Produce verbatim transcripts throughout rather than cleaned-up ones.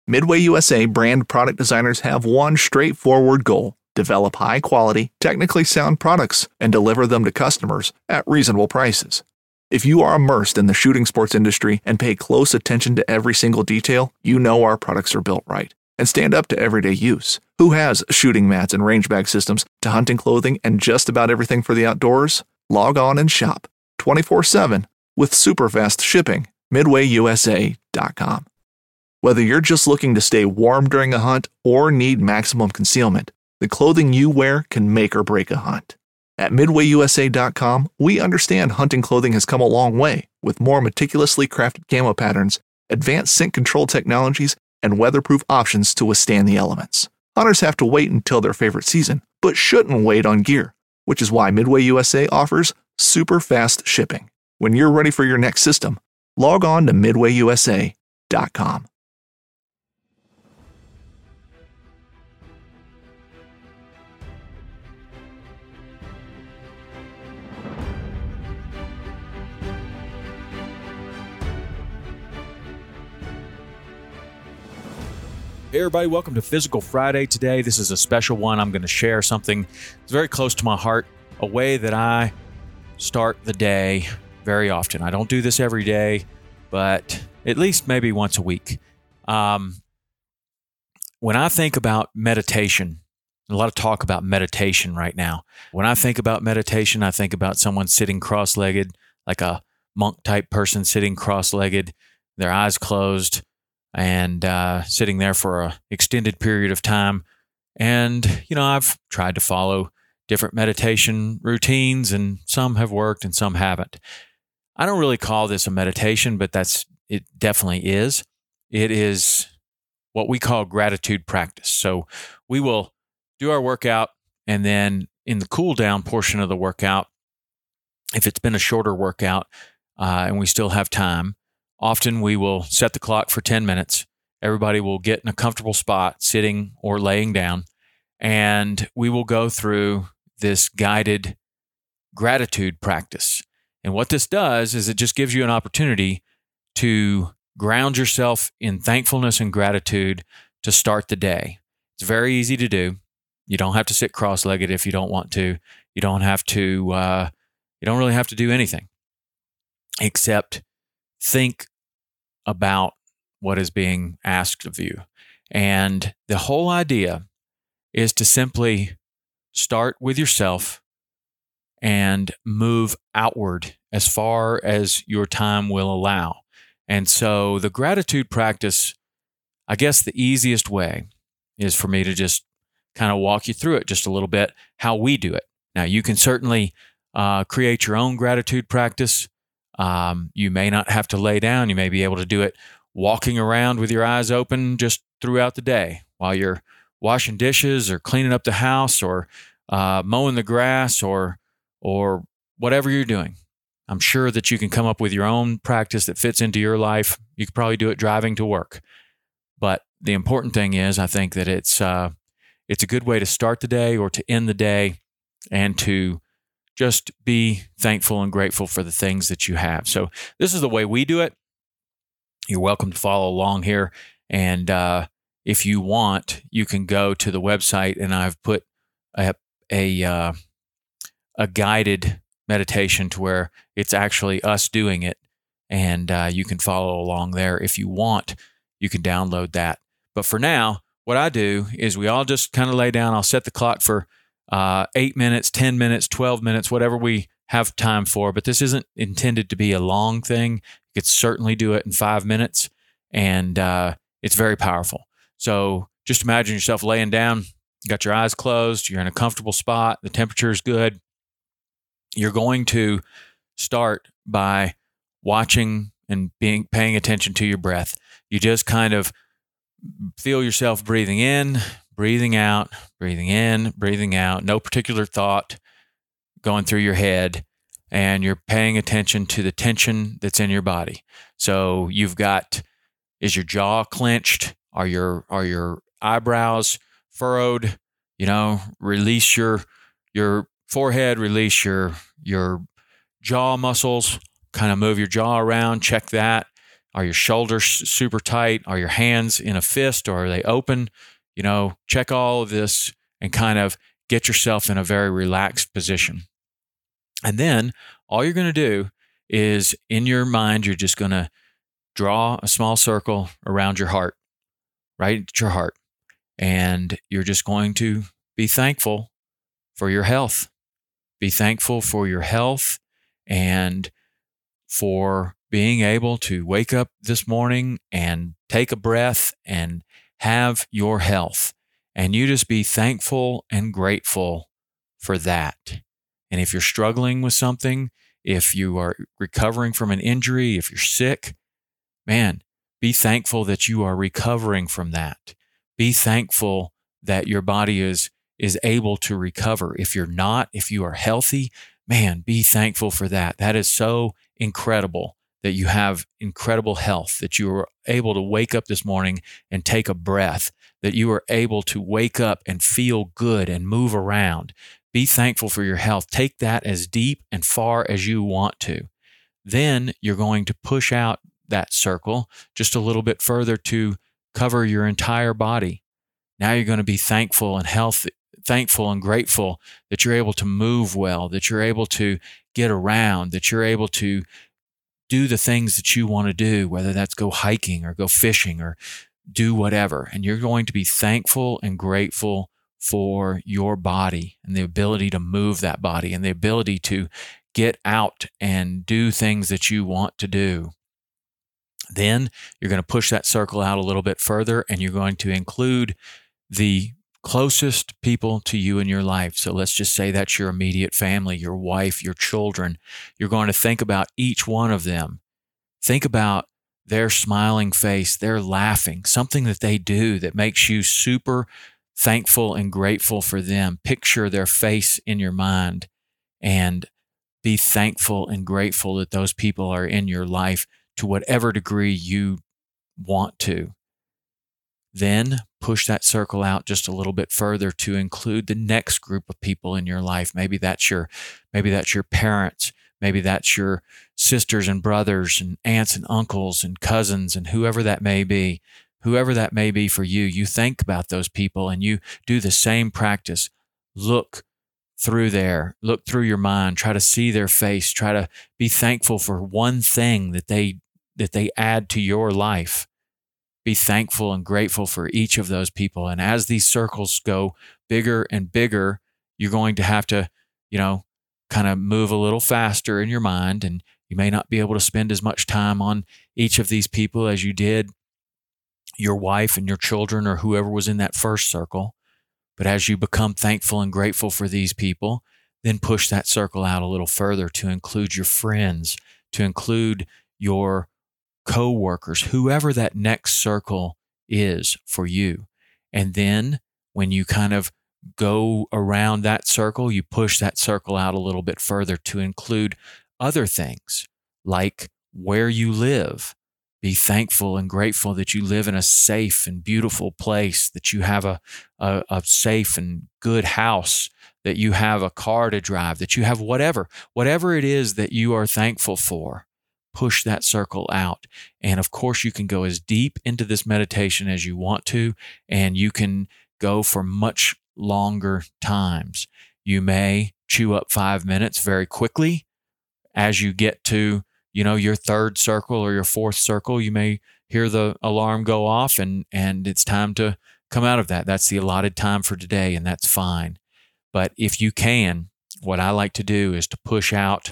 Midway U S A brand product designers have one straightforward goal: develop high-quality, technically sound products and deliver them to customers at reasonable prices. If you are immersed in the shooting sports industry and pay close attention to every single detail, you know our products are built right and stand up to everyday use. Who has shooting mats and range bag systems to hunting clothing and just about everything for the outdoors? Log on and shop twenty-four seven with super fast shipping. midway u s a dot com. Whether you're just looking to stay warm during a hunt or need maximum concealment, the clothing you wear can make or break a hunt. At midway u s a dot com, we understand hunting clothing has come a long way with more meticulously crafted camo patterns, advanced scent control technologies, and weatherproof options to withstand the elements. Hunters have to wait until their favorite season, but shouldn't wait on gear, which is why Midway U S A offers super fast shipping. When you're ready for your next system, log on to midway u s a dot com. Hey everybody, welcome to Physical Friday. Today, this is a special one. I'm going to share something that's very close to my heart, a way that I start the day very often. I don't do this every day, but at least maybe once a week. Um, when I think about meditation, a lot of talk about meditation right now. When I think about meditation, I think about someone sitting cross-legged, like a monk-type person sitting cross-legged, their eyes closed, and uh, sitting there for an extended period of time. And, you know, I've tried to follow different meditation routines, and some have worked and some haven't. I don't really call this a meditation, but that's it definitely is. It is what we call gratitude practice. So we will do our workout, and then in the cool down portion of the workout, if it's been a shorter workout uh, and we still have time, often we will set the clock for ten minutes. Everybody will get in a comfortable spot, sitting or laying down, and we will go through this guided gratitude practice. And what this does is it just gives you an opportunity to ground yourself in thankfulness and gratitude to start the day. It's very easy to do. You don't have to sit cross-legged if you don't want to. You don't have to, uh, you don't really have to do anything except think about what is being asked of you. And the whole idea is to simply start with yourself and move outward as far as your time will allow. And so the gratitude practice, I guess the easiest way is for me to just kind of walk you through it just a little bit, how we do it. Now, you can certainly uh, create your own gratitude practice. Um, you may not have to lay down. You may be able to do it walking around with your eyes open just throughout the day while you're washing dishes or cleaning up the house or uh, mowing the grass or or whatever you're doing. I'm sure that you can come up with your own practice that fits into your life. You could probably do it driving to work. But the important thing is, I think that it's uh, it's a good way to start the day or to end the day and to just be thankful and grateful for the things that you have. So this is the way we do it. You're welcome to follow along here. And uh, if you want, you can go to the website, and I've put a a, uh, a guided meditation to where it's actually us doing it. And uh, you can follow along there. If you want, you can download that. But for now, what I do is we all just kind of lay down. I'll set the clock for Uh, eight minutes, ten minutes, twelve minutes, whatever we have time for. But this isn't intended to be a long thing. You could certainly do it in five minutes, and uh, it's very powerful. So just imagine yourself laying down, you got your eyes closed, you're in a comfortable spot, the temperature is good. You're going to start by watching and being paying attention to your breath. You just kind of feel yourself breathing in, breathing out, breathing in, breathing out, no particular thought going through your head, and you're paying attention to the tension that's in your body. So you've got, is your jaw clenched? Are your are your eyebrows furrowed? You know, release your your forehead, release your your jaw muscles, kind of move your jaw around, check that. Are your shoulders super tight? Are your hands in a fist, or are they open? You know, check all of this and kind of get yourself in a very relaxed position. And then all you're going to do is, in your mind, you're just going to draw a small circle around your heart, right at your heart. And you're just going to be thankful for your health. Be thankful for your health and for being able to wake up this morning and take a breath and have your health. And you just be thankful and grateful for that. And if you're struggling with something, if you are recovering from an injury, if you're sick, man, be thankful that you are recovering from that. Be thankful that your body is, is able to recover. If you're not, if you are healthy, man, be thankful for that. That is so incredible that you have incredible health, that you are able to wake up this morning and take a breath, that you are able to wake up and feel good and move around. Be thankful for your health. Take that as deep and far as you want to. Then you're going to push out that circle just a little bit further to cover your entire body. Now you're going to be thankful and healthy, thankful and grateful that you're able to move well, that you're able to get around, that you're able to do the things that you want to do, whether that's go hiking or go fishing or do whatever. And you're going to be thankful and grateful for your body and the ability to move that body and the ability to get out and do things that you want to do. Then you're going to push that circle out a little bit further, and you're going to include the closest people to you in your life. So let's just say that's your immediate family, your wife, your children. You're going to think about each one of them. Think about their smiling face, their laughing, something that they do that makes you super thankful and grateful for them. Picture their face in your mind and be thankful and grateful that those people are in your life to whatever degree you want to. Then push that circle out just a little bit further to include the next group of people in your life. Maybe that's your, maybe that's your parents. Maybe that's your sisters and brothers and aunts and uncles and cousins and whoever that may be. Whoever that may be for you, you think about those people and you do the same practice. Look through there, look through your mind, try to see their face, try to be thankful for one thing that they that they add to your life. Be thankful and grateful for each of those people. And as these circles go bigger and bigger, you're going to have to, you know, kind of move a little faster in your mind, and you may not be able to spend as much time on each of these people as you did your wife and your children or whoever was in that first circle. But as you become thankful and grateful for these people, then push that circle out a little further to include your friends, to include your co-workers, whoever that next circle is for you. And then when you kind of go around that circle, you push that circle out a little bit further to include other things like where you live. Be thankful and grateful that you live in a safe and beautiful place, that you have a, a, a safe and good house, that you have a car to drive, that you have whatever, whatever it is that you are thankful for. Push that circle out. And of course, you can go as deep into this meditation as you want to, and you can go for much longer times. You may chew up five minutes very quickly. As you get to, you know, your third circle or your fourth circle, you may hear the alarm go off and, and it's time to come out of that. That's the allotted time for today, and that's fine. But if you can, what I like to do is to push out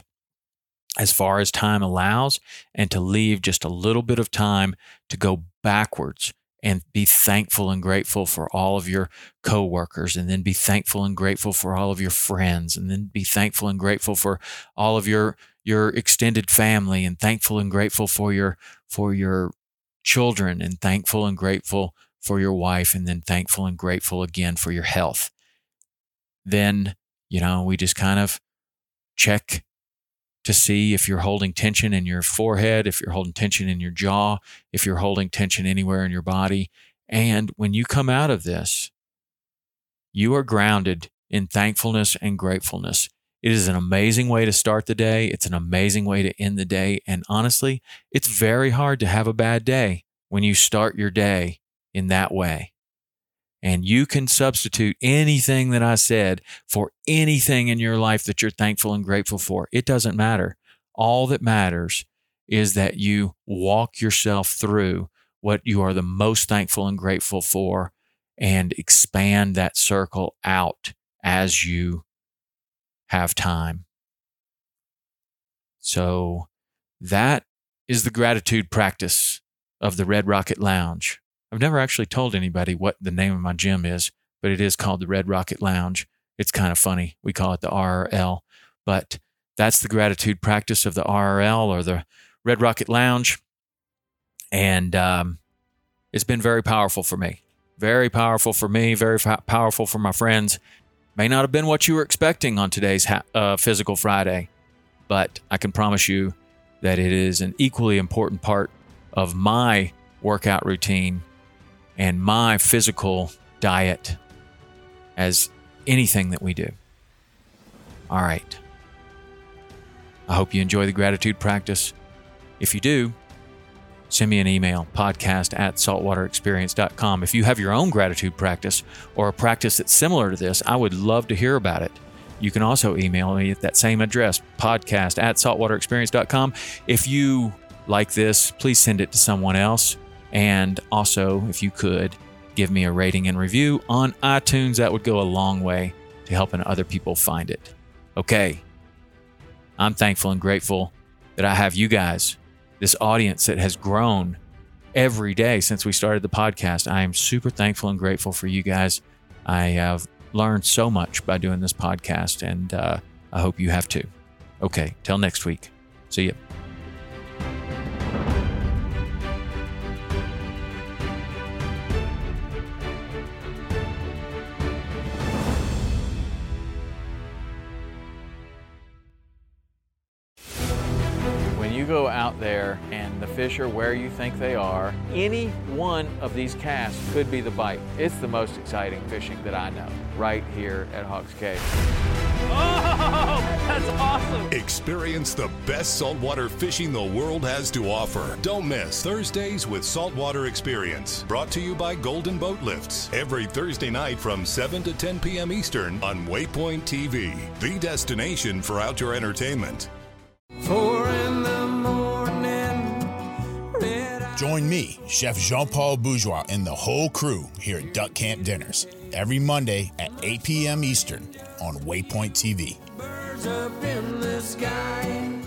as far as time allows and to leave just a little bit of time to go backwards and be thankful and grateful for all of your coworkers, and then be thankful and grateful for all of your friends, and then be thankful and grateful for all of your your extended family, and thankful and grateful for your for your children, and thankful and grateful for your wife, and then thankful and grateful again for your health. Then, you know, we just kind of check to see if you're holding tension in your forehead, if you're holding tension in your jaw, if you're holding tension anywhere in your body. And when you come out of this, you are grounded in thankfulness and gratefulness. It is an amazing way to start the day. It's an amazing way to end the day. And honestly, it's very hard to have a bad day when you start your day in that way. And you can substitute anything that I said for anything in your life that you're thankful and grateful for. It doesn't matter. All that matters is that you walk yourself through what you are the most thankful and grateful for and expand that circle out as you have time. So that is the gratitude practice of the Red Rocket Lounge. I've never actually told anybody what the name of my gym is, but it is called the Red Rocket Lounge. It's kind of funny. We call it the R R L, but that's the gratitude practice of the R R L, or the Red Rocket Lounge. And um, it's been very powerful for me. Very powerful for me, very fa- powerful for my friends. May not have been what you were expecting on today's ha- uh, Physical Friday, but I can promise you that it is an equally important part of my workout routine and my physical diet as anything that we do. All right. I hope you enjoy the gratitude practice. If you do, send me an email, podcast at saltwater experience dot com. If you have your own gratitude practice or a practice that's similar to this, I would love to hear about it. You can also email me at that same address, podcast at saltwater experience dot com. If you like this, please send it to someone else. And also, if you could, give me a rating and review on iTunes. That would go a long way to helping other people find it. Okay. I'm thankful and grateful that I have you guys, this audience that has grown every day since we started the podcast. I am super thankful and grateful for you guys. I have learned so much by doing this podcast, and uh, I hope you have too. Okay, till next week. See ya. You go out there and the fish are where you think they are, any one of these casts could be the bite. It's the most exciting fishing that I know, right here at Hawks Cave. Oh, that's awesome! Experience the best saltwater fishing the world has to offer. Don't miss Thursdays with Saltwater Experience, brought to you by Golden Boat Lifts, every Thursday night from seven to ten p.m. Eastern on Waypoint T V, the destination for outdoor entertainment. Four in the morning. Join me, Chef Jean-Paul Bourgeois, and the whole crew here at Duck Camp Dinners every Monday at eight p.m. Eastern on Waypoint T V. Birds up in the sky.